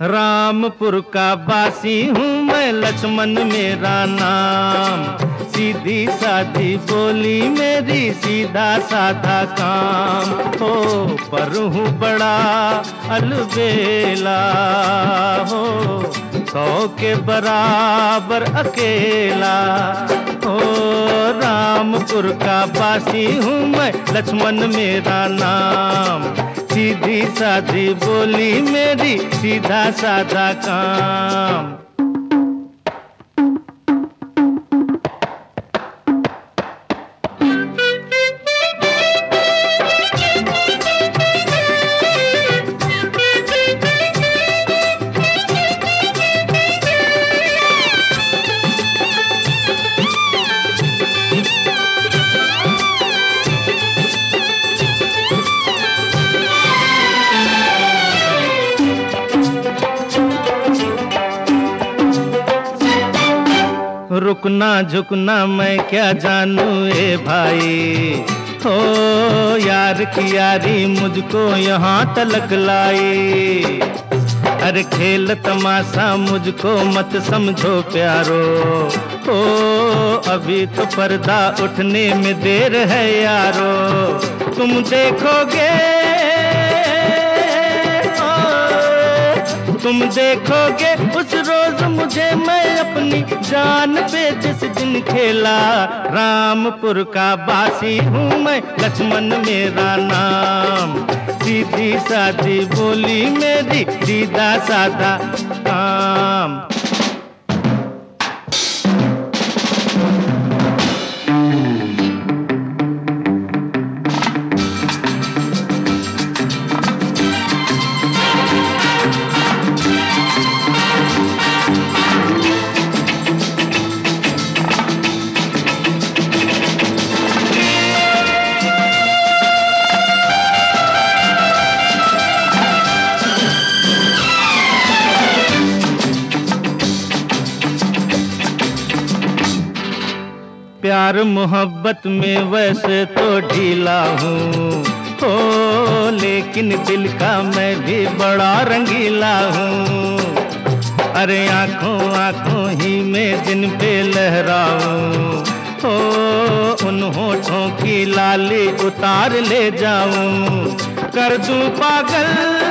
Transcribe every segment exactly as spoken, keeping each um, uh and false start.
रामपुर का बासी हूँ मैं, लक्ष्मण मेरा नाम। सीधी सादी बोली मेरी, सीधा साधा काम। हो पर हूँ बड़ा अलबेला, हो सौ के बराबर अकेला। हो रामपुर का बासी हूँ मैं, लक्ष्मण मेरा नाम। सीधी सादी बोली मेरी, सीधा साधा काम। रुकना झुकना मैं क्या जानू ए भाई, हो यार की यारी मुझको यहाँ तलक लाई। अरे खेल तमाशा मुझको मत समझो प्यारो, हो अभी तो पर्दा उठने में देर है यारो। तुम देखोगे तुम देखोगे उस रोज मुझे, मैं अपनी जान पे जिस दिन खेला। रामपुर का बासी हूँ मैं, लक्ष्मण मेरा नाम। सीधी सादी बोली मेरी, सीधा साधा काम। प्यार मोहब्बत में वैसे तो ढीला हूँ, हो लेकिन दिल का मैं भी बड़ा रंगीला हूँ। अरे आँखों आँखों ही में दिन पे लहराऊं, हो उन होठों की लाली उतार ले जाऊं। कर दूं पागल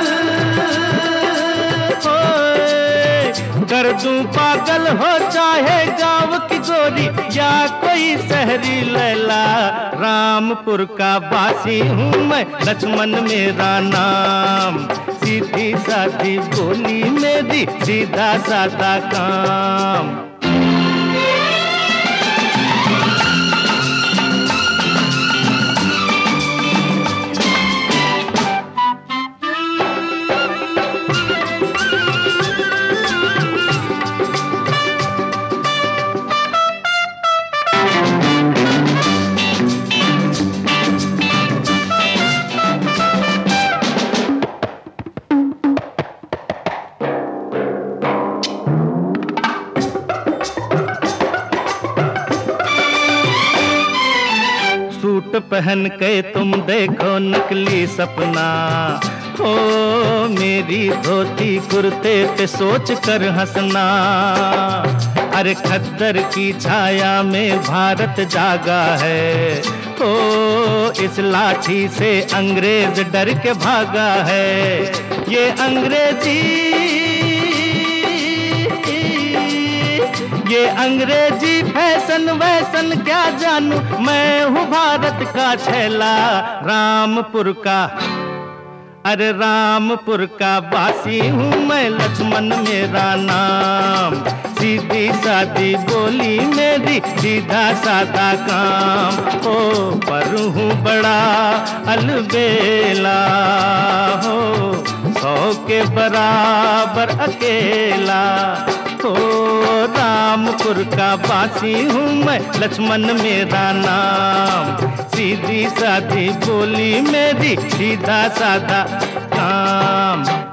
कर दूं पागल हो चाहे गाँव की गोरी या कोई शहरी लैला। रामपुर का बासी हूँ मैं, लक्ष्मण मेरा नाम। सीधी सादी बोली मेरी, सीधा साधा काम। सूट पहन के तुम देखो नकली सपना, हो मेरी धोती कुर्ते पे सोच कर हंसना। अरे खद्दर की छाया में भारत जागा है, हो इस लाठी से अंग्रेज डर के भागा है। ये अंग्रेजी ये अंग्रेजी फैशन वैसन क्या जानू, मैं हूँ भारत का छैला। रामपुर का अरे रामपुर का बासी हूँ मैं, लक्ष्मण मेरा नाम। सीधी सादी बोली मेरी, सीधा साधा काम। ओ पर हूँ बड़ा अलबेला, हो सौ के बराबर अकेला। हो रामपुर का बासी हूँ मैं, लक्ष्मण मेरा नाम। सीधी सादी बोली मेरी, सीधा साधा काम।